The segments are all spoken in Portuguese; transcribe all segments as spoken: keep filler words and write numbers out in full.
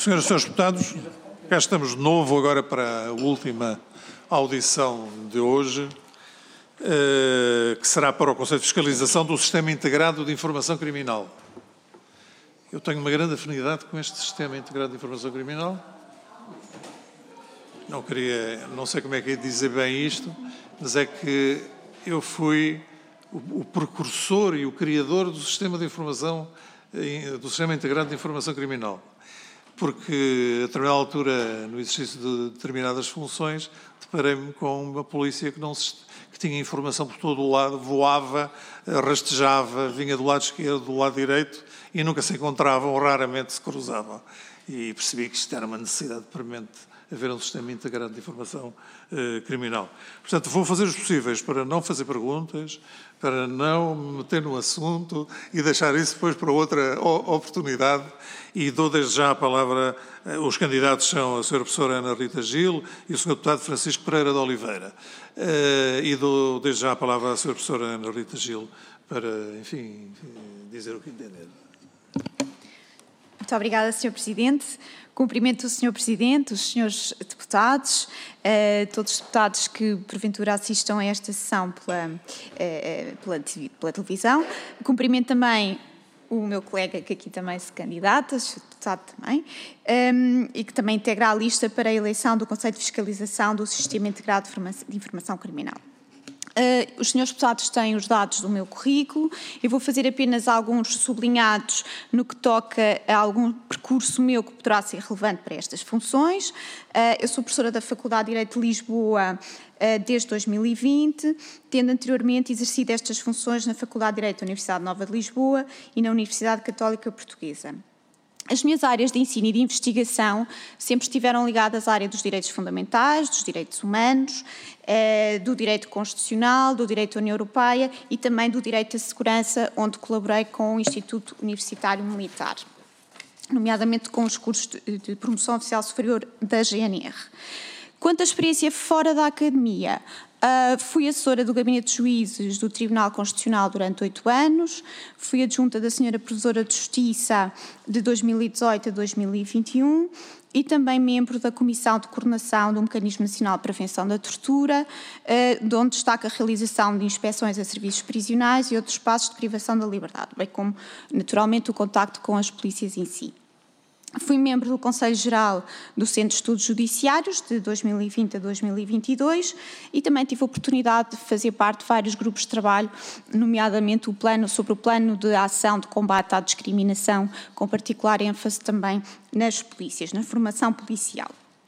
Senhoras e senhores deputados, cá estamos de novo agora para a última audição de hoje, que será para o Conselho de Fiscalização do Sistema Integrado de Informação Criminal. Eu tenho uma grande afinidade com este Sistema Integrado de Informação Criminal. Não queria, não sei como é que é dizer bem isto, mas é que eu fui o, o precursor e o criador do Sistema de Informação, do Sistema Integrado de Informação Criminal. Porque, a determinada altura, no exercício de determinadas funções, deparei-me com uma polícia que, não se, que tinha informação por todo o lado, voava, rastejava, vinha do lado esquerdo, do lado direito, e nunca se encontravam, raramente se cruzavam. E percebi que isto era uma necessidade premente, haver um sistema integrado de informação eh, criminal. Portanto, vou fazer os possíveis para não fazer perguntas, para não me meter no assunto e deixar isso depois para outra oportunidade. E dou desde já a palavra, eh, os candidatos são a senhora professora Ana Rita Gil e o senhor deputado Francisco Pereira de Oliveira. Eh, e dou desde já a palavra à senhora professora Ana Rita Gil para, enfim, dizer o que entender. Muito obrigada, senhor Presidente. Cumprimento o senhor Presidente, os senhores deputados, eh, todos os deputados que porventura assistam a esta sessão pela, eh, pela, pela televisão. Cumprimento também o meu colega que aqui também se candidata, o senhor deputado também, um, e que também integra a lista para a eleição do Conselho de Fiscalização do Sistema Integrado de Informação Criminal. Uh, os senhores deputados têm os dados do meu currículo. Eu vou fazer apenas alguns sublinhados no que toca a algum percurso meu que poderá ser relevante para estas funções. Uh, eu sou professora da Faculdade de Direito de Lisboa uh, desde dois mil e vinte, tendo anteriormente exercido estas funções na Faculdade de Direito da Universidade Nova de Lisboa e na Universidade Católica Portuguesa. As minhas áreas de ensino e de investigação sempre estiveram ligadas à área dos direitos fundamentais, dos direitos humanos, eh, do direito constitucional, do direito da União Europeia e também do direito à segurança, onde colaborei com o Instituto Universitário Militar, nomeadamente com os cursos de, de promoção oficial superior da G N R. Quanto à experiência fora da academia, Uh, fui assessora do Gabinete de Juízes do Tribunal Constitucional durante oito anos, fui adjunta da senhora Provedora de Justiça de dois mil e dezoito a dois mil e vinte e um e também membro da Comissão de Coordenação do Mecanismo Nacional de Prevenção da Tortura, uh, de onde destaca a realização de inspeções a serviços prisionais e outros espaços de privação da liberdade, bem como, naturalmente, o contacto com as polícias em si. Fui membro do Conselho Geral do Centro de Estudos Judiciários de dois mil e vinte a dois mil e vinte e dois e também tive a oportunidade de fazer parte de vários grupos de trabalho, nomeadamente o plano, sobre o plano de ação de combate à discriminação, com particular ênfase também nas polícias, na formação policial.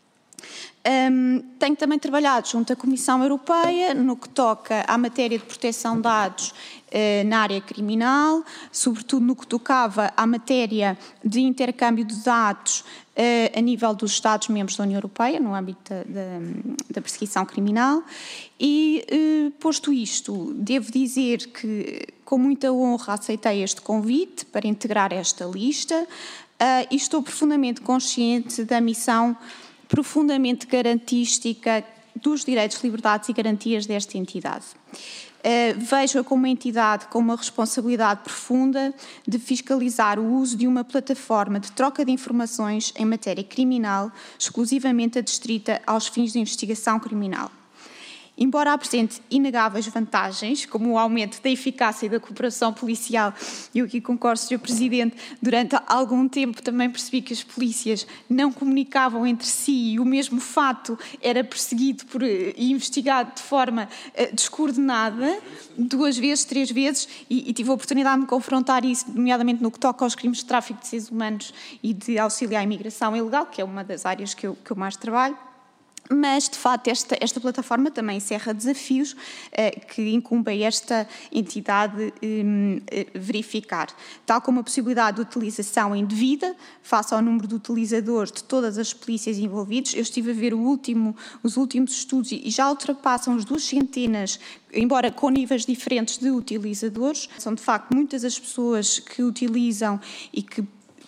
Um, tenho também trabalhado junto à Comissão Europeia no que toca à matéria de proteção de dados uh, na área criminal, sobretudo no que tocava à matéria de intercâmbio de dados uh, a nível dos Estados-membros da União Europeia, no âmbito da, da, da perseguição criminal. E, uh, posto isto, devo dizer que com muita honra aceitei este convite para integrar esta lista uh, e estou profundamente consciente da missão profundamente garantística dos direitos, liberdades e garantias desta entidade. Uh, vejo-a como uma entidade com uma responsabilidade profunda de fiscalizar o uso de uma plataforma de troca de informações em matéria criminal, exclusivamente adstrita aos fins de investigação criminal. Embora apresente inegáveis vantagens, como o aumento da eficácia e da cooperação policial, e eu aqui concordo, senhor Presidente, durante algum tempo também percebi que as polícias não comunicavam entre si e o mesmo fato era perseguido por, e investigado de forma uh, descoordenada, duas vezes, três vezes, e, e tive a oportunidade de me confrontar isso, nomeadamente no que toca aos crimes de tráfico de seres humanos e de auxílio à imigração ilegal, que é uma das áreas que eu, que eu mais trabalho. Mas, de facto, esta, esta plataforma também encerra desafios eh, que incumbem esta entidade eh, verificar, tal como a possibilidade de utilização indevida, face ao número de utilizadores de todas as polícias envolvidas. Eu estive a ver o último, os últimos estudos e já ultrapassam as duas centenas, embora com níveis diferentes de utilizadores. São, de facto, muitas as pessoas que utilizam e que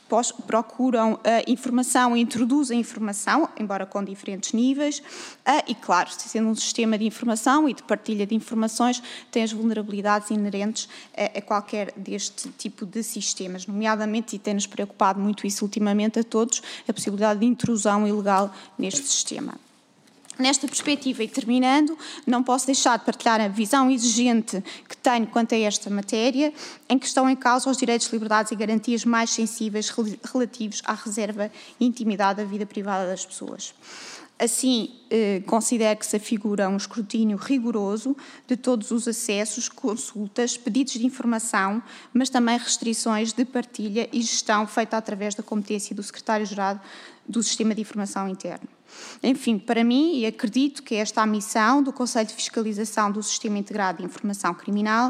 procuram a informação e introduzem informação, embora com diferentes níveis, e claro, sendo um sistema de informação e de partilha de informações, tem as vulnerabilidades inerentes a qualquer deste tipo de sistemas, nomeadamente, e tem-nos preocupado muito isso ultimamente a todos, a possibilidade de intrusão ilegal neste sistema. Nesta perspectiva, e terminando, não posso deixar de partilhar a visão exigente que tenho quanto a esta matéria, em que estão em causa os direitos, liberdades e garantias mais sensíveis relativos à reserva e intimidade da vida privada das pessoas. Assim, eh, considero que se afigura um escrutínio rigoroso de todos os acessos, consultas, pedidos de informação, mas também restrições de partilha e gestão feita através da competência do Secretário-Geral do Sistema de Informação Interno. Enfim, para mim, e acredito que esta é a missão do Conselho de Fiscalização do Sistema Integrado de Informação Criminal,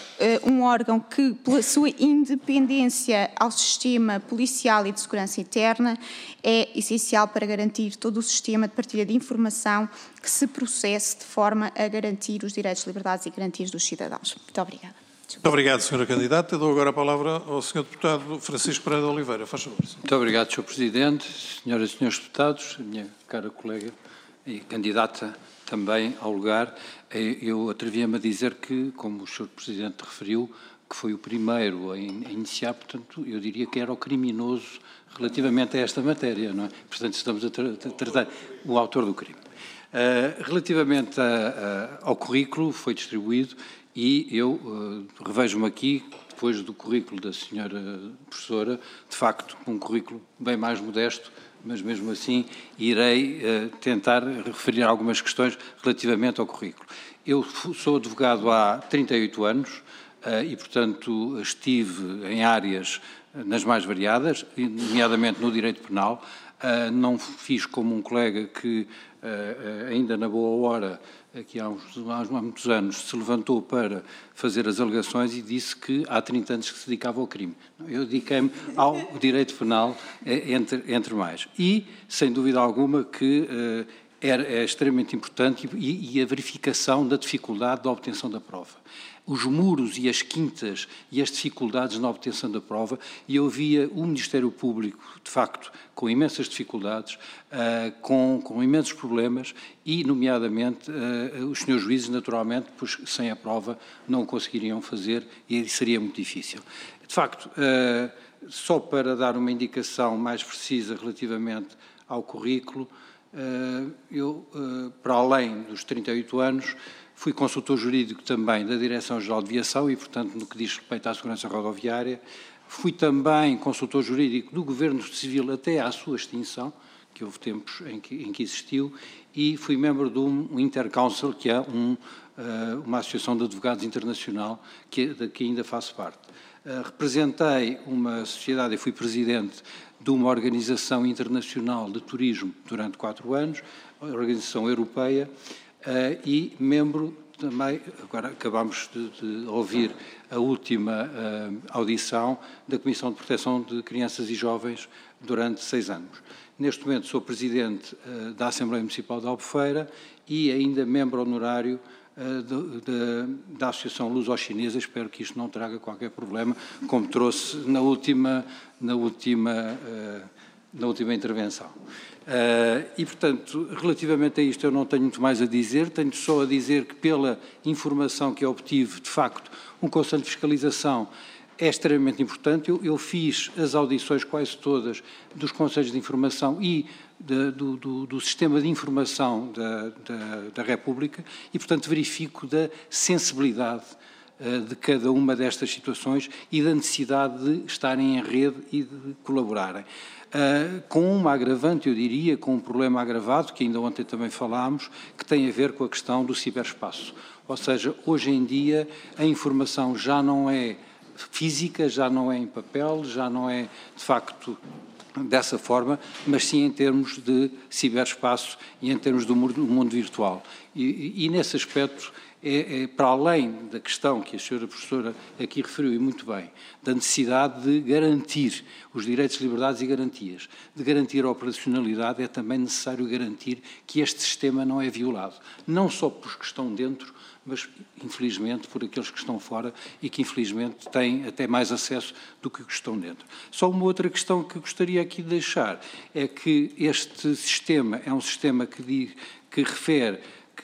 um órgão que, pela sua independência ao sistema policial e de segurança interna, é essencial para garantir todo o sistema de partilha de informação que se processe de forma a garantir os direitos, liberdades e garantias dos cidadãos. Muito obrigada. Muito obrigado, senhora Candidata. Eu dou agora a palavra ao senhor Deputado Francisco Pereira de Oliveira. Faz favor. Muito obrigado, senhor Presidente, senhoras e senhores deputados, minha cara colega e candidata também ao lugar. Eu atrevia-me a dizer que, como o senhor Presidente referiu, que foi o primeiro a iniciar, portanto, eu diria que era o criminoso relativamente a esta matéria, não é? Portanto, estamos a tratar o autor do crime. Uh, relativamente a, a, ao currículo, foi distribuído e eu uh, revejo-me aqui, depois do currículo da senhora professora, de facto, um currículo bem mais modesto, mas mesmo assim irei uh, tentar referir algumas questões relativamente ao currículo. Eu sou advogado há trinta e oito anos uh, e, portanto, estive em áreas nas mais variadas, nomeadamente no direito penal. Uh, não fiz como um colega que, uh, uh, ainda na boa hora, aqui há, uns, há muitos anos, se levantou para fazer as alegações e disse que há trinta anos que se dedicava ao crime. Eu dediquei-me ao direito penal, entre, entre mais. E, sem dúvida alguma, que uh, é, é extremamente importante e, e a verificação da dificuldade da obtenção da prova. Os muros e as quintas e as dificuldades na obtenção da prova, e eu via o Ministério Público, de facto, com imensas dificuldades, uh, com, com imensos problemas e, nomeadamente, uh, os senhores juízes, naturalmente, pois sem a prova não o conseguiriam fazer e seria muito difícil. De facto, uh, só para dar uma indicação mais precisa relativamente ao currículo, uh, eu, uh, para além dos trinta e oito anos, fui consultor jurídico também da Direção-Geral de Aviação e, portanto, no que diz respeito à segurança rodoviária. Fui também consultor jurídico do Governo Civil até à sua extinção, que houve tempos em que, em que existiu, e fui membro de um Intercouncil, que é um, uma associação de advogados internacional, que, de que ainda faço parte. Representei uma sociedade e fui presidente de uma organização internacional de turismo durante quatro anos, a Organização Europeia, Uh, e membro também, agora acabamos de, de ouvir a última uh, audição da Comissão de Proteção de Crianças e Jovens durante seis anos. Neste momento sou presidente uh, da Assembleia Municipal de Albufeira e ainda membro honorário uh, de, de, da Associação Luso-Chinesa. Espero que isto não traga qualquer problema, como trouxe na última, na última, uh, na última intervenção. Uh, e, portanto, relativamente a isto eu não tenho muito mais a dizer, tenho só a dizer que pela informação que obtive, de facto, um Conselho de Fiscalização é extremamente importante. Eu, eu fiz as audições quase todas dos Conselhos de Informação e de, do, do, do Sistema de Informação da, da, da República e, portanto, verifico da sensibilidade uh, de cada uma destas situações e da necessidade de estarem em rede e de colaborarem. Uh, com uma agravante, eu diria, com um problema agravado, que ainda ontem também falámos, que tem a ver com a questão do ciberespaço. Ou seja, hoje em dia a informação já não é física, já não é em papel, já não é, de facto, dessa forma, mas sim em termos de ciberespaço e em termos do mundo, do mundo virtual. E, e, nesse aspecto, é, é para além da questão que a senhora professora aqui referiu, e muito bem, da necessidade de garantir os direitos, liberdades e garantias, de garantir a operacionalidade, é também necessário garantir que este sistema não é violado, não só pelos que estão dentro, mas, infelizmente, por aqueles que estão fora e que, infelizmente, têm até mais acesso do que os que estão dentro. Só uma outra questão que gostaria aqui de deixar é que este sistema é um sistema que, diz, que refere,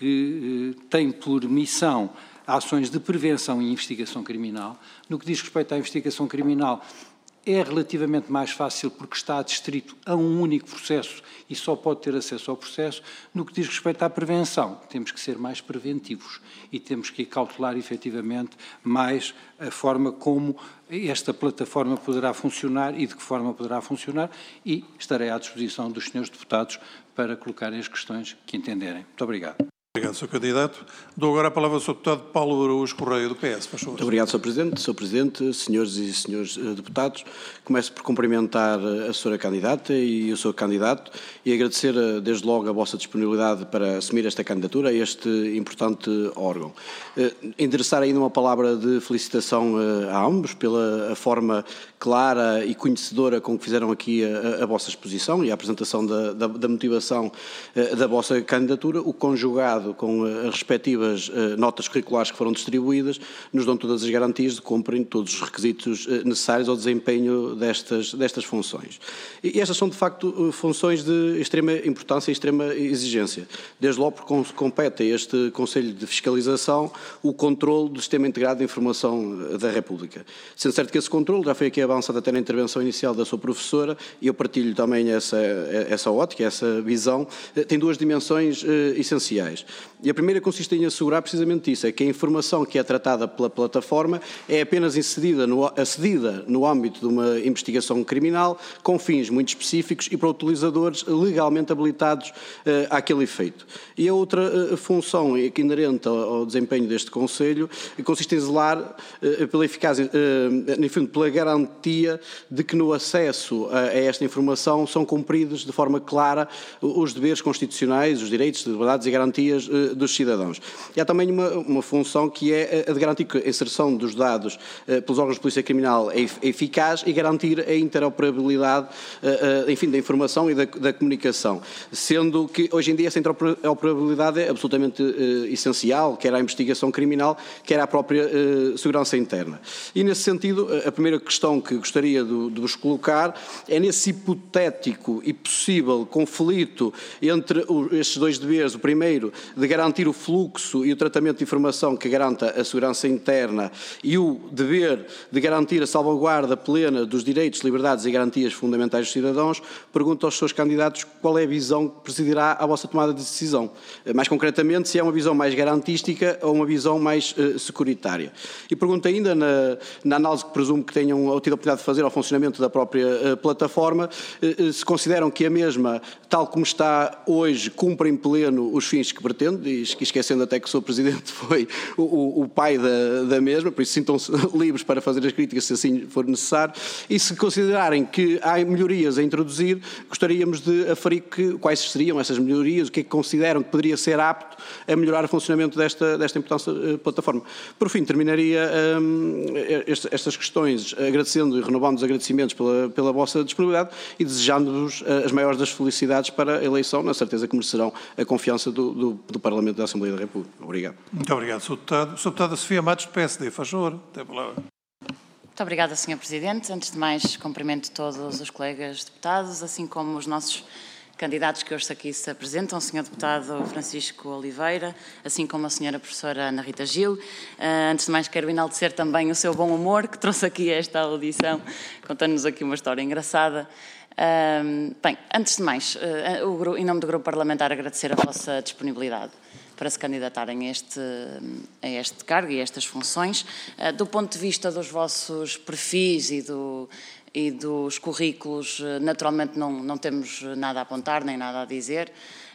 que eh, tem por missão ações de prevenção e investigação criminal. No que diz respeito à investigação criminal, é relativamente mais fácil porque está adstrito a um único processo e só pode ter acesso ao processo. No que diz respeito à prevenção, temos que ser mais preventivos e temos que cautelar efetivamente mais a forma como esta plataforma poderá funcionar e de que forma poderá funcionar, e estarei à disposição dos senhores deputados para colocarem as questões que entenderem. Muito obrigado. Obrigado, senhor Candidato. Dou agora a palavra ao senhor Deputado Paulo Araújo Correia, do P S. Muito obrigado, senhor Presidente. senhor Presidente, senhores e senhores deputados, começo por cumprimentar a senhora Candidata e o senhor Candidato e agradecer desde logo a vossa disponibilidade para assumir esta candidatura a este importante órgão. Endereçar ainda uma palavra de felicitação a ambos pela forma clara e conhecedora com que fizeram aqui a, a vossa exposição e a apresentação da, da, da motivação da vossa candidatura, o conjugado com as respectivas notas curriculares que foram distribuídas, nos dão todas as garantias de que cumprem todos os requisitos necessários ao desempenho destas, destas funções. E estas são, de facto, funções de extrema importância e extrema exigência. Desde logo porque compete a este Conselho de Fiscalização o controle do Sistema Integrado de Informação da República. Sendo certo que esse controle já foi aqui avançado até na intervenção inicial da sua professora, e eu partilho também essa, essa ótica, essa visão, tem duas dimensões essenciais. E a primeira consiste em assegurar precisamente isso, é que a informação que é tratada pela plataforma é apenas inserida no, acedida no âmbito de uma investigação criminal com fins muito específicos e para utilizadores legalmente habilitados uh, àquele efeito. E a outra uh, função que inerente ao, ao desempenho deste Conselho consiste em zelar uh, pela eficácia, uh, enfim, pela garantia de que no acesso a, a esta informação são cumpridos de forma clara os deveres constitucionais, os direitos, liberdades e garantias dos cidadãos. E há também uma, uma função que é a de garantir que a inserção dos dados uh, pelos órgãos de polícia criminal é eficaz e garantir a interoperabilidade, uh, uh, enfim, da informação e da, da comunicação, sendo que hoje em dia essa interoperabilidade é absolutamente uh, essencial, quer à investigação criminal, quer à própria uh, segurança interna. E nesse sentido, a primeira questão que gostaria de, de vos colocar é nesse hipotético e possível conflito entre o, estes dois deveres, o primeiro de garantir o fluxo e o tratamento de informação que garanta a segurança interna e o dever de garantir a salvaguarda plena dos direitos, liberdades e garantias fundamentais dos cidadãos, pergunto aos seus candidatos qual é a visão que presidirá à vossa tomada de decisão. Mais concretamente, se é uma visão mais garantística ou uma visão mais uh, securitária. E pergunto ainda, na, na análise que presumo que tenham tido a oportunidade de fazer ao funcionamento da própria uh, plataforma, uh, se consideram que a mesma, tal como está hoje, cumpre em pleno os fins que pretende, e esquecendo até que o seu Presidente foi o, o, o pai da, da mesma, por isso sintam-se livres para fazer as críticas se assim for necessário, e se considerarem que há melhorias a introduzir, gostaríamos de aferir que, quais seriam essas melhorias, o que é que consideram que poderia ser apto a melhorar o funcionamento desta, desta importante uh, plataforma. Por fim, terminaria um, este, estas questões agradecendo e renovando os agradecimentos pela, pela vossa disponibilidade e desejando-vos uh, as maiores das felicidades para a eleição, na certeza que merecerão a confiança do, do, do Parlamento da Assembleia da República. Obrigado. Muito obrigado, senhor Deputado. senhor Deputada Sofia Matos, do P S D, faz favor, tem a palavra. Muito obrigada, senhor Presidente. Antes de mais, cumprimento todos os colegas deputados, assim como os nossos candidatos que hoje aqui se apresentam, o senhor Deputado Francisco Oliveira, assim como a senhora Professora Ana Rita Gil. Uh, antes de mais, quero enaltecer também o seu bom humor, que trouxe aqui esta audição, contando-nos aqui uma história engraçada. Uh, bem, antes de mais, uh, o, em nome do Grupo Parlamentar, agradecer a vossa disponibilidade para se candidatarem a este, a este cargo e a estas funções. Uh, do ponto de vista dos vossos perfis e, do, e dos currículos, naturalmente não, não temos nada a apontar, nem nada a dizer.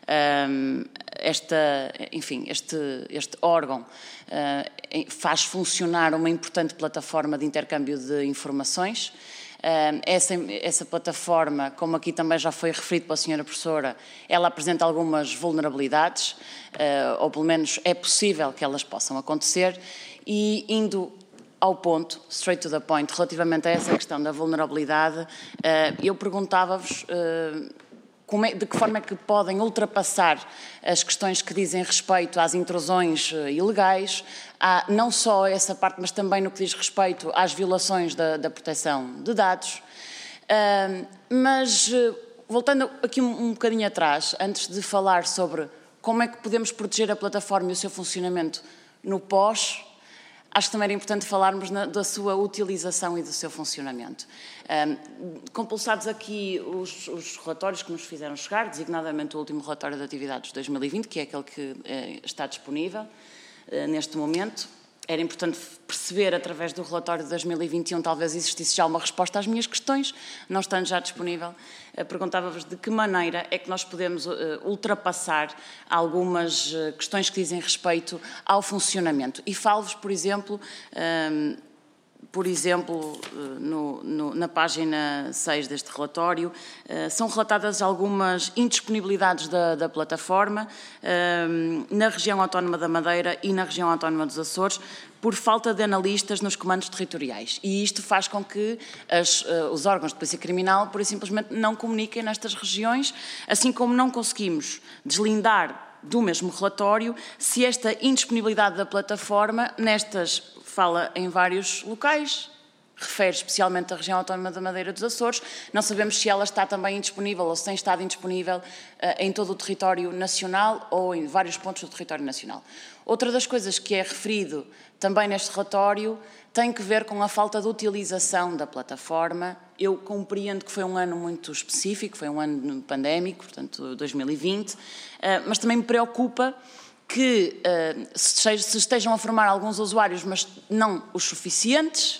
Uh, esta, enfim, este, este órgão uh, faz funcionar uma importante plataforma de intercâmbio de informações. Essa, essa plataforma, como aqui também já foi referido pela senhora professora, ela apresenta algumas vulnerabilidades, ou pelo menos é possível que elas possam acontecer, e indo ao ponto, straight to the point, relativamente a essa questão da vulnerabilidade, eu perguntava-vos como é, de que forma é que podem ultrapassar as questões que dizem respeito às intrusões ilegais, há não só essa parte, mas também no que diz respeito às violações da, da proteção de dados. Uh, mas, voltando aqui um, um bocadinho atrás, antes de falar sobre como é que podemos proteger a plataforma e o seu funcionamento no pós, acho que também era importante falarmos na, da sua utilização e do seu funcionamento. Um, compulsados aqui os, os relatórios que nos fizeram chegar, designadamente o último relatório de atividades de dois mil e vinte, que é aquele que eh, está disponível eh, neste momento. Era importante perceber, através do relatório de dois mil e vinte e um, talvez existisse já uma resposta às minhas questões, não estando já disponível. Perguntava-vos de que maneira é que nós podemos ultrapassar algumas questões que dizem respeito ao funcionamento. E falo-vos, por exemplo, um, por exemplo, no, no, na página seis deste relatório, uh, são relatadas algumas indisponibilidades da, da plataforma uh, na região autónoma da Madeira e na região autónoma dos Açores, por falta de analistas nos comandos territoriais. E isto faz com que as, uh, os órgãos de polícia criminal, pura e simplesmente, não comuniquem nestas regiões, assim como não conseguimos deslindar do mesmo relatório se esta indisponibilidade da plataforma, nestas, fala em vários locais, refere especialmente a região autónoma da Madeira dos Açores, não sabemos se ela está também indisponível ou se tem estado indisponível uh, em todo o território nacional ou em vários pontos do território nacional. Outra das coisas que é referido também neste relatório tem que ver com a falta de utilização da plataforma. Eu compreendo que foi um ano muito específico, foi um ano pandémico, portanto dois mil e vinte, uh, mas também me preocupa que uh, se estejam a formar alguns usuários, mas não os suficientes,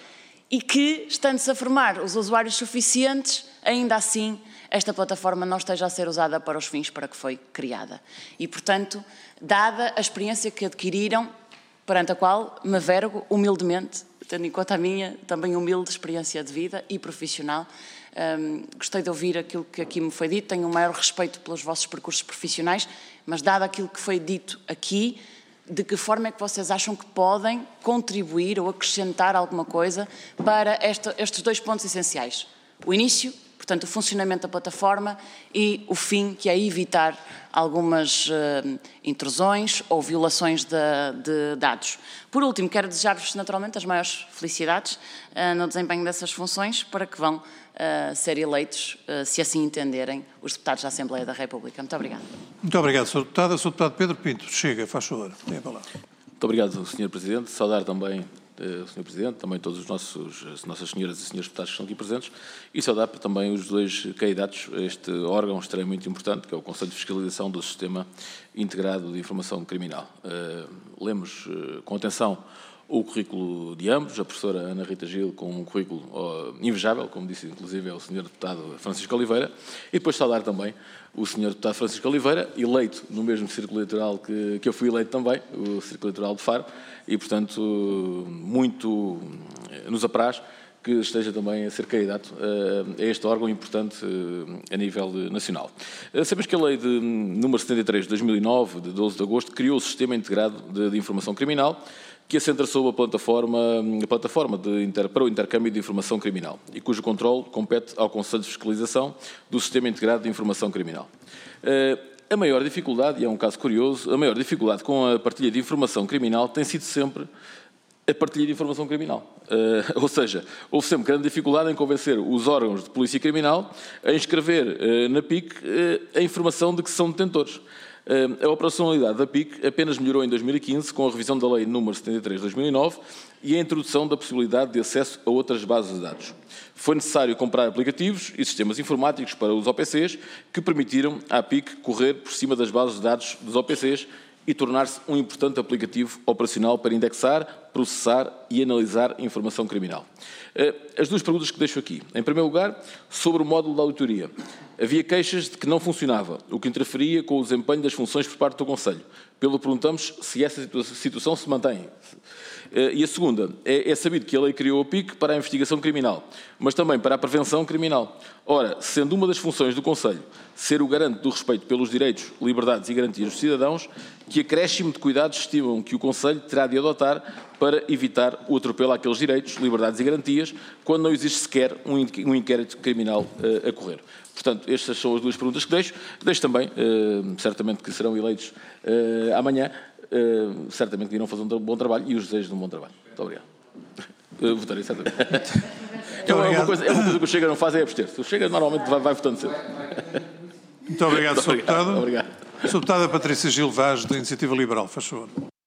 e que, estando-se a formar os usuários suficientes, ainda assim esta plataforma não esteja a ser usada para os fins para que foi criada. E, portanto, dada a experiência que adquiriram, perante a qual me vergo humildemente, tendo em conta a minha também humilde experiência de vida e profissional, um, gostei de ouvir aquilo que aqui me foi dito, tenho um maior respeito pelos vossos percursos profissionais, mas dado aquilo que foi dito aqui, de que forma é que vocês acham que podem contribuir ou acrescentar alguma coisa para esta, estes dois pontos essenciais? O início, portanto, o funcionamento da plataforma, e o fim, que é evitar algumas uh, intrusões ou violações de, de dados. Por último, quero desejar-vos naturalmente as maiores felicidades uh, no desempenho dessas funções, para que vão uh, ser eleitos, uh, se assim entenderem, os deputados da Assembleia da República. Muito obrigada. Muito obrigado, senhor Deputado. senhor Deputado Pedro Pinto, chega, faz favor, tem a palavra. Muito obrigado, senhor Presidente. Saudar também o senhor Presidente, também todos os nossos, as nossas senhoras e senhores deputados que estão aqui presentes, e saudar também os dois candidatos a este órgão extremamente importante, que é o Conselho de Fiscalização do Sistema Integrado de Informação Criminal. Uh, lemos uh, com atenção o currículo de ambos, a professora Ana Rita Gil com um currículo uh, invejável, como disse inclusive é o senhor deputado Francisco Oliveira, e depois saudar também o senhor deputado Francisco Oliveira, eleito no mesmo círculo eleitoral que, que eu fui eleito também, o círculo eleitoral de Faro, e portanto muito nos apraz que esteja também a ser candidato a este órgão importante a nível nacional. Sabemos que a lei de número setenta e três de dois mil e nove, de doze de agosto, criou o Sistema Integrado de, de Informação Criminal, que assenta sob a plataforma, a plataforma de inter, para o intercâmbio de informação criminal e cujo controle compete ao Conselho de Fiscalização do Sistema Integrado de Informação Criminal. A maior dificuldade, e é um caso curioso, a maior dificuldade com a partilha de informação criminal tem sido sempre a partilha de informação criminal. Uh, ou seja, houve sempre grande dificuldade em convencer os órgãos de polícia criminal a inscrever uh, na P I C uh, a informação de que são detentores. Uh, a operacionalidade da P I C apenas melhorou em dois mil e quinze com a revisão da Lei número setenta e três de dois mil e nove e a introdução da possibilidade de acesso a outras bases de dados. Foi necessário comprar aplicativos e sistemas informáticos para os O P Cs que permitiram à P I C correr por cima das bases de dados dos O P Cs e tornar-se um importante aplicativo operacional para indexar, processar e analisar informação criminal. As duas perguntas que deixo aqui. Em primeiro lugar, sobre o módulo da auditoria. Havia queixas de que não funcionava, o que interferia com o desempenho das funções por parte do Conselho. Pelo perguntamos se essa situação se mantém. E a segunda, é, é sabido que a lei criou o P I C para a investigação criminal, mas também para a prevenção criminal. Ora, sendo uma das funções do Conselho ser o garante do respeito pelos direitos, liberdades e garantias dos cidadãos, que acréscimo de cuidados estimam que o Conselho terá de adotar para evitar o atropelo àqueles direitos, liberdades e garantias, quando não existe sequer um inquérito criminal uh, a correr. Portanto, estas são as duas perguntas que deixo. Deixo também, uh, certamente que serão eleitos uh, amanhã, Uh, certamente que irão fazer um bom trabalho e os desejos de um bom trabalho. Muito obrigado. Uh, votarei certamente. é, uma coisa, é uma coisa que o Chega não faz, é abster-se. O Chega normalmente vai, vai votando sempre. Muito obrigado, Muito senhor Deputado. Obrigado. senhora Deputada Patrícia Gil Vaz, da Iniciativa Liberal, faz favor.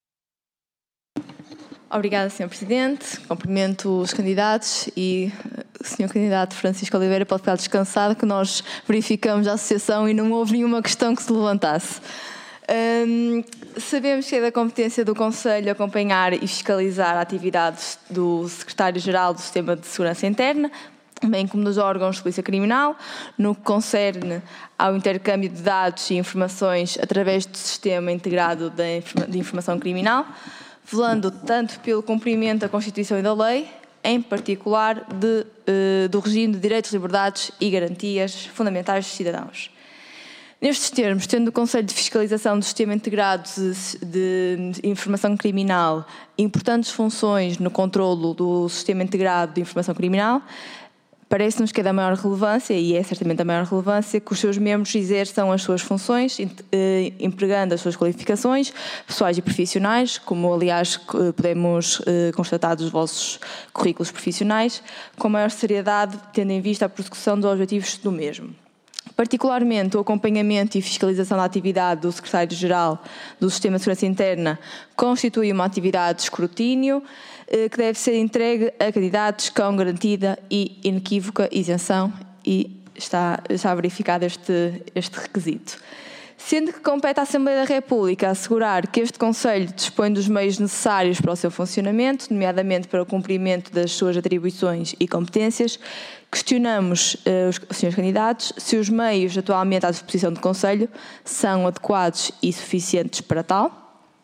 Obrigada, senhor Presidente. Cumprimento os candidatos e o senhor candidato Francisco Oliveira pode ficar descansado, que nós verificamos a associação e não houve nenhuma questão que se levantasse. Hum, sabemos que é da competência do Conselho acompanhar e fiscalizar a atividade do Secretário-Geral do Sistema de Segurança Interna, bem como dos órgãos de Polícia Criminal, no que concerne ao intercâmbio de dados e informações através do Sistema Integrado de Informação Criminal, velando tanto pelo cumprimento da Constituição e da lei, em particular de, uh, do regime de direitos, liberdades e garantias fundamentais dos cidadãos. Nestes termos, tendo o Conselho de Fiscalização do Sistema Integrado de, de Informação Criminal importantes funções no controlo do Sistema Integrado de Informação Criminal, parece-nos que é da maior relevância, e é certamente da maior relevância, que os seus membros exerçam as suas funções, empregando as suas qualificações pessoais e profissionais, como aliás podemos constatar dos vossos currículos profissionais, com maior seriedade, tendo em vista a prossecução dos objetivos do mesmo. Particularmente, o acompanhamento e fiscalização da atividade do Secretário-Geral do Sistema de Segurança Interna constitui uma atividade de escrutínio que deve ser entregue a candidatos com garantida e inequívoca isenção, e está, está verificado este, este requisito. Sendo que compete à Assembleia da República assegurar que este Conselho dispõe dos meios necessários para o seu funcionamento, nomeadamente para o cumprimento das suas atribuições e competências, questionamos uh, os senhores candidatos se os meios atualmente à disposição do Conselho são adequados e suficientes para tal.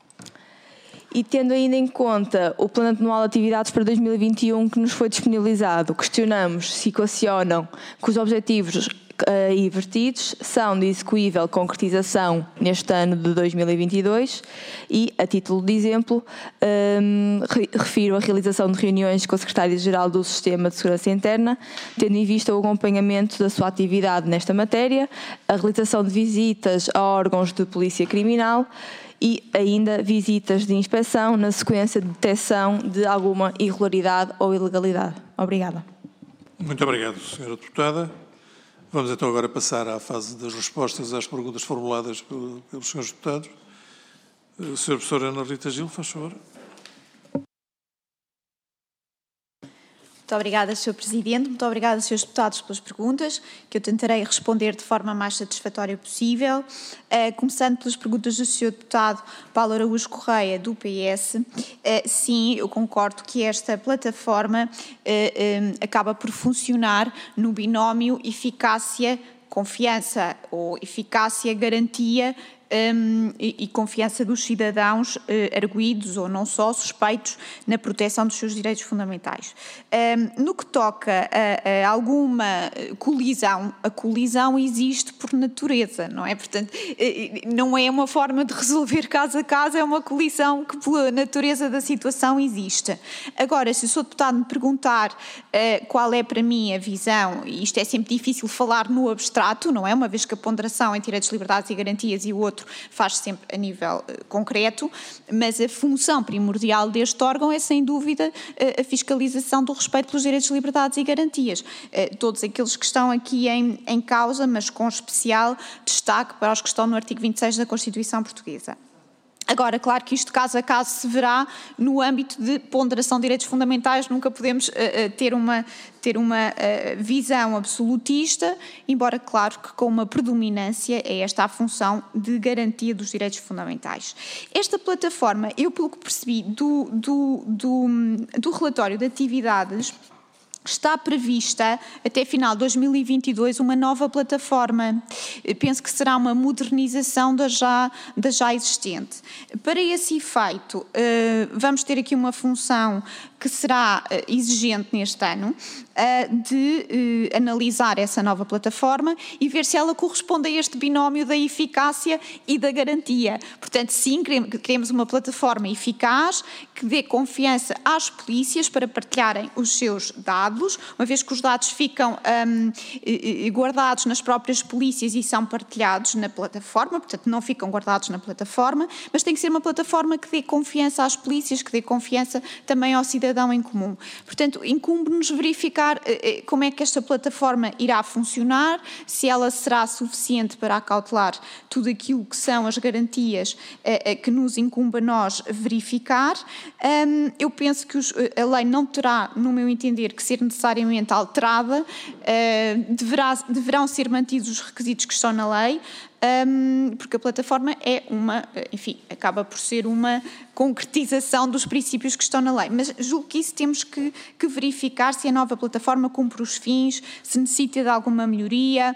E tendo ainda em conta o Plano Anual de Atividades para dois mil e vinte e um que nos foi disponibilizado, questionamos se equacionam que os objetivos aí vertidos são de execuível concretização neste ano de dois mil e vinte e dois e, a título de exemplo, um, refiro a realização de reuniões com o Secretário-Geral do Sistema de Segurança Interna, tendo em vista o acompanhamento da sua atividade nesta matéria, a realização de visitas a órgãos de polícia criminal e ainda visitas de inspeção na sequência de detecção de alguma irregularidade ou ilegalidade. Obrigada. Muito obrigado, senhora Deputada. Vamos então agora passar à fase das respostas às perguntas formuladas pelos senhores deputados. senhora Professora Ana Rita Gil, faz favor. Muito obrigada, senhor Presidente. Muito obrigada, senhores deputados, pelas perguntas, que eu tentarei responder de forma mais satisfatória possível. Uh, começando pelas perguntas do senhor Deputado Paulo Araújo Correia, do P S. Uh, sim, eu concordo que esta plataforma uh, um, acaba por funcionar no binómio eficácia-confiança, ou eficácia-garantia, Um, e, e confiança dos cidadãos uh, arguidos ou não só suspeitos na proteção dos seus direitos fundamentais. Um, no que toca a, a alguma colisão, a colisão existe por natureza, não é? Portanto, uh, não é uma forma de resolver caso a caso, é uma colisão que pela natureza da situação existe. Agora, se o senhor deputado me perguntar uh, qual é para mim a visão, e isto é sempre difícil falar no abstrato, não é? Uma vez que a ponderação entre direitos, liberdades e garantias e o outro faz sempre a nível uh, concreto, mas a função primordial deste órgão é, sem dúvida, uh, a fiscalização do respeito pelos direitos, liberdades e garantias. Uh, todos aqueles que estão aqui em, em causa, mas com especial destaque para os que estão no artigo vinte e seis da Constituição Portuguesa. Agora, claro que isto caso a caso se verá no âmbito de ponderação de direitos fundamentais, nunca podemos uh, uh, ter uma, ter uma uh, visão absolutista, embora claro que com uma predominância é esta a função de garantia dos direitos fundamentais. Esta plataforma, eu pelo que percebi do, do, do, do relatório de atividades, está prevista até final de dois mil e vinte e dois uma nova plataforma. Penso que será uma modernização da já, da já existente. Para esse efeito, vamos ter aqui uma função que será exigente neste ano, de analisar essa nova plataforma e ver se ela corresponde a este binómio da eficácia e da garantia. Portanto, sim, queremos uma plataforma eficaz que dê confiança às polícias para partilharem os seus dados, uma vez que os dados ficam um, guardados nas próprias polícias e são partilhados na plataforma, portanto não ficam guardados na plataforma, mas tem que ser uma plataforma que dê confiança às polícias, que dê confiança também ao cidadão em comum. Portanto, incumbe-nos verificar uh, como é que esta plataforma irá funcionar, se ela será suficiente para acautelar tudo aquilo que são as garantias uh, uh, que nos incumbe a nós verificar. Um, eu penso que os, a lei não terá, no meu entender, que ser necessariamente alterada, uh, deverá, deverão ser mantidos os requisitos que estão na lei, um, porque a plataforma é uma, enfim, acaba por ser uma concretização dos princípios que estão na lei, mas julgo que isso temos que, que verificar se a nova plataforma cumpre os fins, se necessita de alguma melhoria.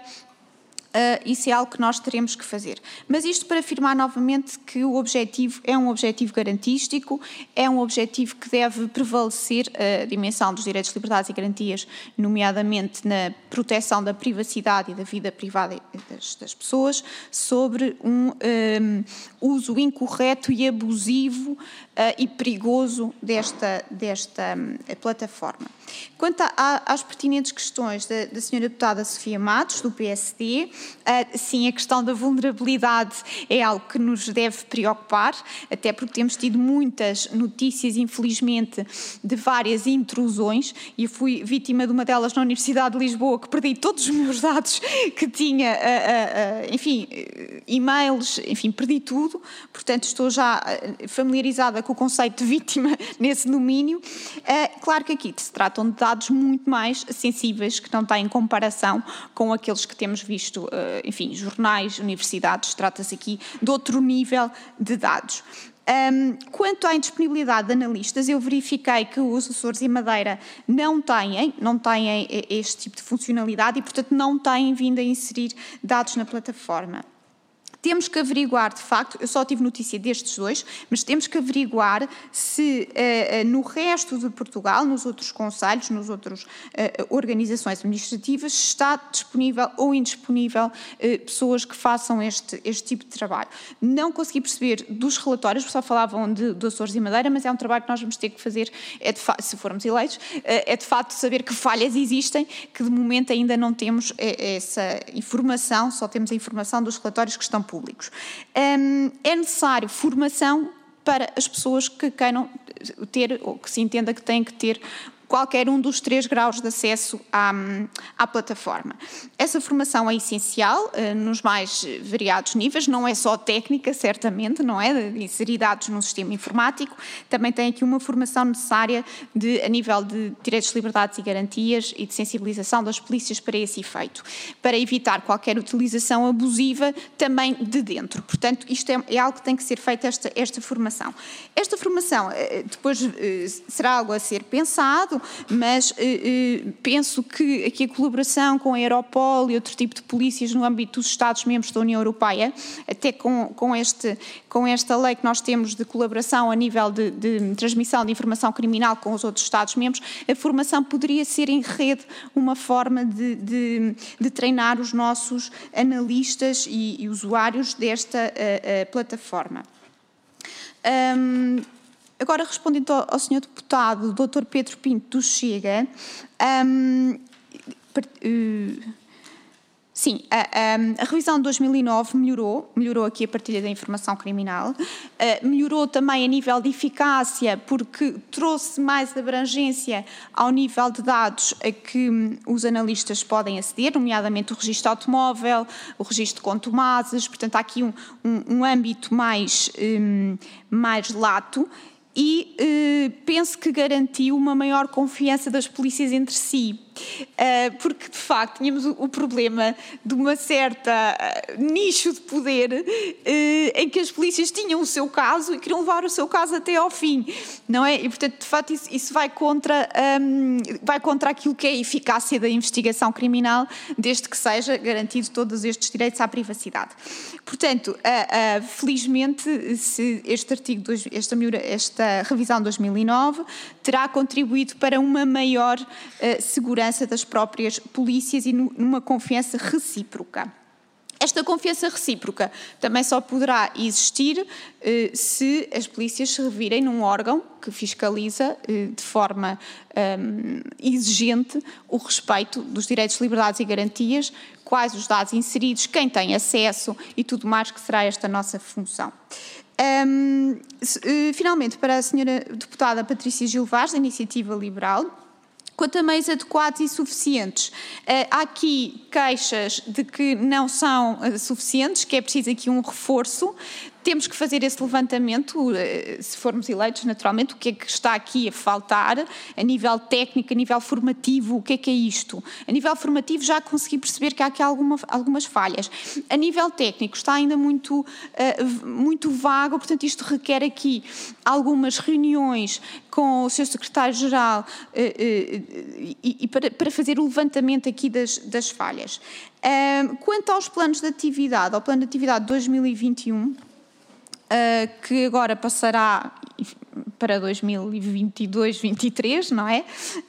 Uh, isso é algo que nós teremos que fazer. Mas isto para afirmar novamente que o objetivo é um objetivo garantístico, é um objetivo que deve prevalecer a dimensão dos direitos, liberdades e garantias, nomeadamente na proteção da privacidade e da vida privada das, das pessoas, sobre um, um uso incorreto e abusivo uh, e perigoso desta, desta um, plataforma. Quanto a, às pertinentes questões da, da senhora deputada Sofia Matos, do P S D, uh, sim, a questão da vulnerabilidade é algo que nos deve preocupar, até porque temos tido muitas notícias, infelizmente, de várias intrusões, e eu fui vítima de uma delas na Universidade de Lisboa, que perdi todos os meus dados que tinha, uh, uh, uh, enfim, e-mails, enfim, perdi tudo, portanto estou já familiarizada com o conceito de vítima nesse domínio. Uh, claro que aqui se trata de dados muito mais sensíveis, que não têm comparação com aqueles que temos visto, enfim, jornais, universidades, trata-se aqui de outro nível de dados. Um, quanto à indisponibilidade de analistas, eu verifiquei que os Açores e Madeira não têm, não têm este tipo de funcionalidade e, portanto, não têm vindo a inserir dados na plataforma. Temos que averiguar, de facto, eu só tive notícia destes dois, mas temos que averiguar se uh, no resto de Portugal, nos outros concelhos, nas outras uh, organizações administrativas, está disponível ou indisponível uh, pessoas que façam este, este tipo de trabalho. Não consegui perceber dos relatórios, só falavam de, de Açores e Madeira, mas é um trabalho que nós vamos ter que fazer, é de fa- se formos eleitos, uh, é de facto saber que falhas existem, que de momento ainda não temos uh, essa informação, só temos a informação dos relatórios que estão públicos. Públicos. Um, é necessário formação para as pessoas que queiram ter, ou que se entenda que têm que ter qualquer um dos três graus de acesso à, à plataforma. Essa formação é essencial uh, nos mais variados níveis, não é só técnica, certamente, não é? De inserir dados num sistema informático, também tem aqui uma formação necessária de, a nível de direitos, liberdades e garantias e de sensibilização das polícias para esse efeito, para evitar qualquer utilização abusiva também de dentro. Portanto, isto é, é algo que tem que ser feita, esta, esta formação. Esta formação uh, depois uh, será algo a ser pensado, mas eh, eh, penso que aqui a colaboração com a Europol e outro tipo de polícias no âmbito dos Estados-membros da União Europeia, até com, com, este, com esta lei que nós temos de colaboração a nível de, de transmissão de informação criminal com os outros Estados-membros, a formação poderia ser em rede uma forma de, de, de treinar os nossos analistas e, e usuários desta uh, uh, plataforma. Um, Agora, respondendo ao, ao senhor deputado, doutor Pedro Pinto do Chega, um, uh, Sim, a, a, a revisão de dois mil e nove melhorou, melhorou aqui a partilha da informação criminal, uh, melhorou também a nível de eficácia, porque trouxe mais abrangência ao nível de dados a que um, os analistas podem aceder, nomeadamente o registro automóvel, o registro de contumazes, portanto há aqui um, um, um âmbito mais, um, mais lato. E eh, penso que garantiu uma maior confiança das polícias entre si, eh, porque de facto tínhamos o, o problema de uma certa uh, nicho de poder eh, em que as polícias tinham o seu caso e queriam levar o seu caso até ao fim, não é? E portanto de facto isso, isso vai, contra, um, vai contra aquilo que é a eficácia da investigação criminal, desde que seja garantido todos estes direitos à privacidade. Portanto, uh, uh, felizmente se este artigo, dois, esta, esta a revisão de dois mil e nove terá contribuído para uma maior uh, segurança das próprias polícias e numa confiança recíproca. Esta confiança recíproca também só poderá existir uh, se as polícias se revirem num órgão que fiscaliza uh, de forma um, exigente o respeito dos direitos, liberdades e garantias, quais os dados inseridos, quem tem acesso e tudo mais que será esta nossa função. Um, finalmente, para a senhora deputada Patrícia Gil Vaz, da Iniciativa Liberal, quanto a meios adequados e suficientes, há aqui queixas de que não são suficientes, que é preciso aqui um reforço. Temos que fazer esse levantamento, se formos eleitos, naturalmente, o que é que está aqui a faltar, a nível técnico, a nível formativo, o que é que é isto? A nível formativo já consegui perceber que há aqui alguma, algumas falhas. A nível técnico está ainda muito, uh, muito vago, portanto isto requer aqui algumas reuniões com o seu secretário-geral uh, uh, e, e para, para fazer o levantamento aqui das, das falhas. Uh, quanto aos planos de atividade, ao plano de atividade de dois mil e vinte e um, Uh, que agora passará para dois mil e vinte e dois, vinte e três, não é?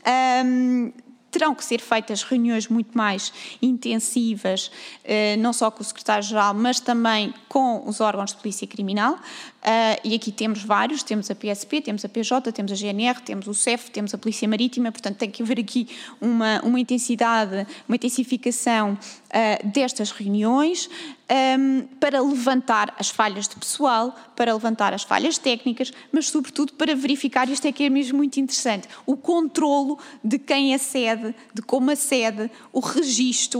Um, terão que ser feitas reuniões muito mais intensivas, uh, não só com o secretário-geral, mas também com os órgãos de polícia criminal. Uh, e aqui temos vários, temos a P S P, temos a P J, temos a G N R, temos o C E F, temos a Polícia Marítima, portanto tem que haver aqui uma, uma intensidade, uma intensificação uh, destas reuniões um, para levantar as falhas de pessoal, para levantar as falhas técnicas, mas sobretudo para verificar, isto é que é mesmo muito interessante, o controlo de quem acede, de como acede, o registro,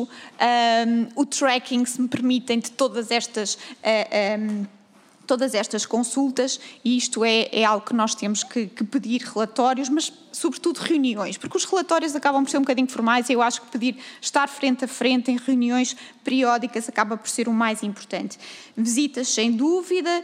um, o tracking, se me permitem, de todas estas uh, um, todas estas consultas, e isto é, é algo que nós temos que, que pedir relatórios, mas sobretudo reuniões, porque os relatórios acabam por ser um bocadinho formais e eu acho que pedir estar frente a frente em reuniões periódicas acaba por ser o mais importante. Visitas, sem dúvida,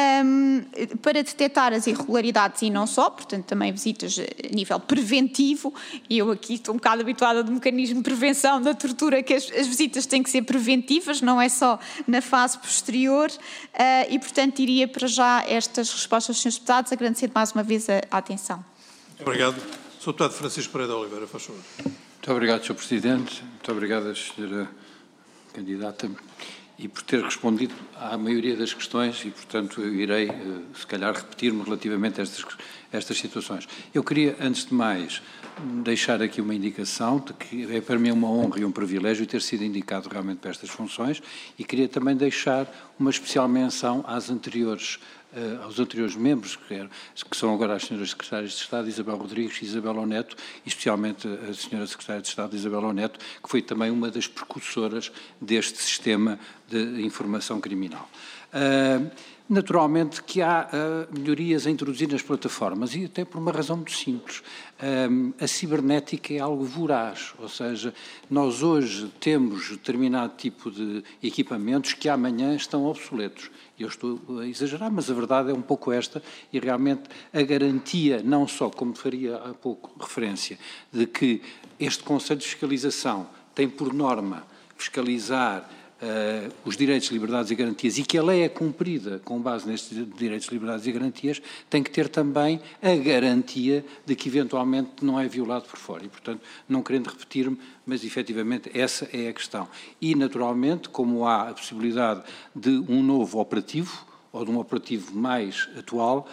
um, para detectar as irregularidades e não só, portanto também visitas a nível preventivo, e eu aqui estou um bocado habituada do mecanismo de prevenção da tortura, que as, as visitas têm que ser preventivas, não é só na fase posterior, uh, e portanto iria para já estas respostas aos senhores deputados, agradecendo mais uma vez a, a atenção. Muito obrigado. senhor Deputado Francisco Pereira de Oliveira, faz favor. Muito obrigado, senhor Presidente. Muito obrigado, senhora Candidata, e por ter respondido à maioria das questões e, portanto, eu irei, se calhar, repetir-me relativamente a estas, estas situações. Eu queria, antes de mais, deixar aqui uma indicação de que é para mim uma honra e um privilégio ter sido indicado realmente para estas funções, e queria também deixar uma especial menção às anteriores Uh, aos anteriores membros, que, eram, que são agora as senhoras secretárias de Estado, Isabel Rodrigues e Isabel Oneto, e especialmente a senhora secretária de Estado, Isabel Oneto, que foi também uma das precursoras deste sistema de informação criminal. Uh, naturalmente que há uh, melhorias a introduzir nas plataformas, e até por uma razão muito simples. Um, a cibernética é algo voraz, ou seja, nós hoje temos determinado tipo de equipamentos que amanhã estão obsoletos. Eu estou a exagerar, mas a verdade é um pouco esta, e realmente a garantia, não só, como faria há pouco referência, de que este Conselho de Fiscalização tem por norma fiscalizar Uh, os direitos, liberdades e garantias, e que a lei é cumprida com base nestes direitos, liberdades e garantias, tem que ter também a garantia de que eventualmente não é violado por fora. E, portanto, não querendo repetir-me, mas efetivamente essa é a questão. E, naturalmente, como há a possibilidade de um novo operativo, ou de um operativo mais atual,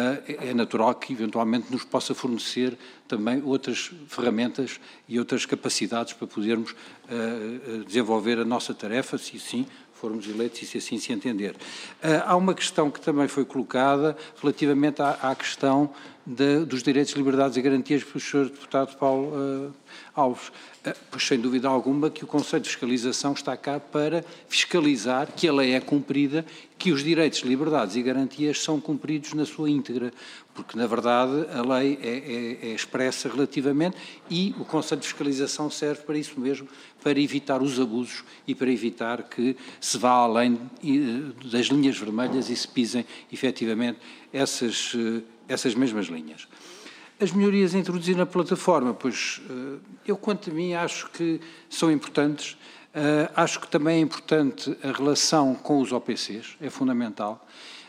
é natural que eventualmente nos possa fornecer também outras ferramentas e outras capacidades para podermos desenvolver a nossa tarefa, se sim formos eleitos e se assim se entender. Há uma questão que também foi colocada relativamente à, à questão de, dos direitos, liberdades e garantias pelo senhor deputado Paulo uh, Alves. Uh, pois, sem dúvida alguma, que o Conselho de Fiscalização está cá para fiscalizar que a lei é cumprida, que os direitos, liberdades e garantias são cumpridos na sua íntegra, porque, na verdade, a lei é, é, é expressa relativamente e o Conselho de Fiscalização serve para isso mesmo, para evitar os abusos e para evitar que se vá além das linhas vermelhas e se pisem, efetivamente, essas, essas mesmas linhas. As melhorias a introduzir na plataforma, pois eu, quanto a mim, acho que são importantes. Acho que também é importante a relação com os O P Cs, é fundamental.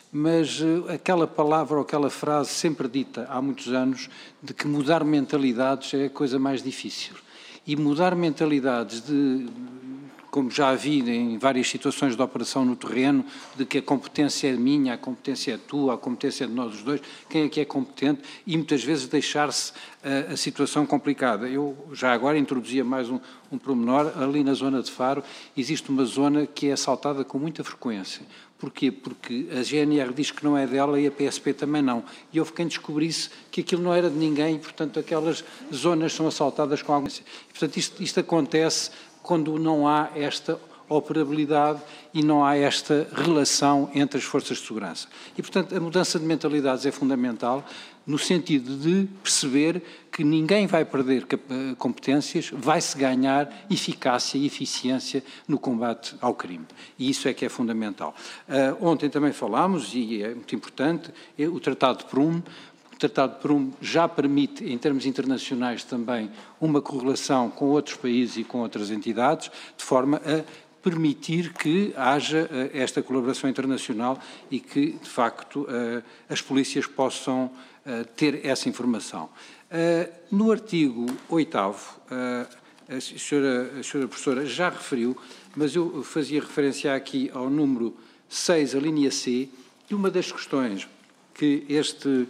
Mas aquela palavra ou aquela frase sempre dita há muitos anos de que mudar mentalidades é a coisa mais difícil. E mudar mentalidades de, como já vi em várias situações de operação no terreno, de que a competência é minha, a competência é tua, a competência é de nós os dois, quem é que é competente, e muitas vezes deixar-se a, a situação complicada. Eu já agora introduzia mais um, um pormenor, ali na zona de Faro existe uma zona que é assaltada com muita frequência. Porquê? Porque a G N R diz que não é dela e a P S P também não. E houve quem descobrisse que aquilo não era de ninguém e, portanto, aquelas zonas são assaltadas com alguma frequência. E, portanto, isto, isto acontece quando não há esta operabilidade e não há esta relação entre as forças de segurança. E, portanto, a mudança de mentalidades é fundamental no sentido de perceber que ninguém vai perder competências, vai-se ganhar eficácia e eficiência no combate ao crime. E isso é que é fundamental. Uh, ontem também falámos, e é muito importante, é o Tratado de Prum. O Tratado de Prum já permite, em termos internacionais também, uma correlação com outros países e com outras entidades, de forma a permitir que haja uh, esta colaboração internacional e que, de facto, uh, as polícias possam uh, ter essa informação. Uh, no artigo oitavo, uh, a senhora, a senhora professora já referiu, mas eu fazia referência aqui ao número seis, a linha C, e uma das questões que este...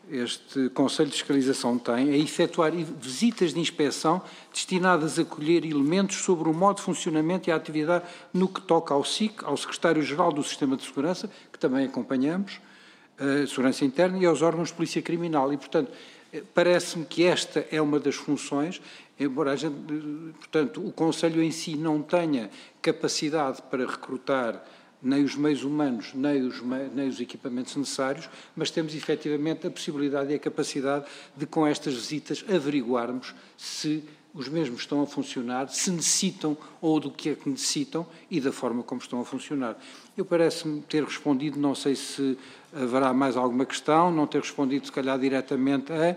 este Conselho de Fiscalização tem é efetuar visitas de inspeção destinadas a colher elementos sobre o modo de funcionamento e a atividade no que toca ao S I C, ao Secretário-Geral do Sistema de Segurança, que também acompanhamos, a Segurança Interna, e aos órgãos de Polícia Criminal. E, portanto, parece-me que esta é uma das funções, embora a gente, portanto, o Conselho em si não tenha capacidade para recrutar nem os meios humanos, nem os, nem os equipamentos necessários, mas temos efetivamente a possibilidade e a capacidade de, com estas visitas, averiguarmos se os mesmos estão a funcionar, se necessitam ou do que é que necessitam e da forma como estão a funcionar. Eu parece-me ter respondido, não sei se haverá mais alguma questão, não ter respondido se calhar diretamente a...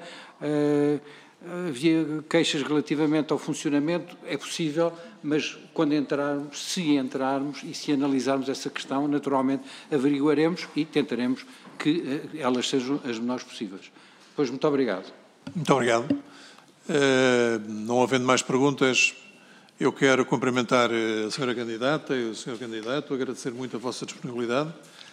a havia queixas relativamente ao funcionamento, é possível, mas quando entrarmos, se entrarmos e se analisarmos essa questão, naturalmente averiguaremos e tentaremos que elas sejam as menores possíveis. Pois, muito obrigado. Muito obrigado. Uh, não havendo mais perguntas, eu quero cumprimentar a senhora candidata e o senhor candidato, agradecer muito a vossa disponibilidade,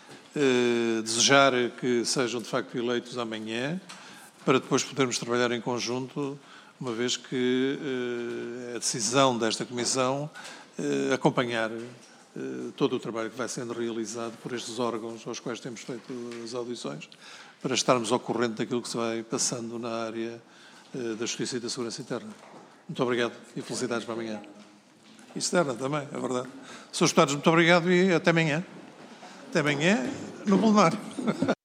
uh, desejar que sejam de facto eleitos amanhã, para depois podermos trabalhar em conjunto, uma vez que uh, a decisão desta Comissão uh, acompanhar uh, todo o trabalho que vai sendo realizado por estes órgãos aos quais temos feito as audições, para estarmos ao corrente daquilo que se vai passando na área uh, da Justiça e da Segurança Interna. Muito obrigado e felicidades para amanhã. E externa também, é verdade. Senhores deputados, muito obrigado e até amanhã. Até amanhã no plenário.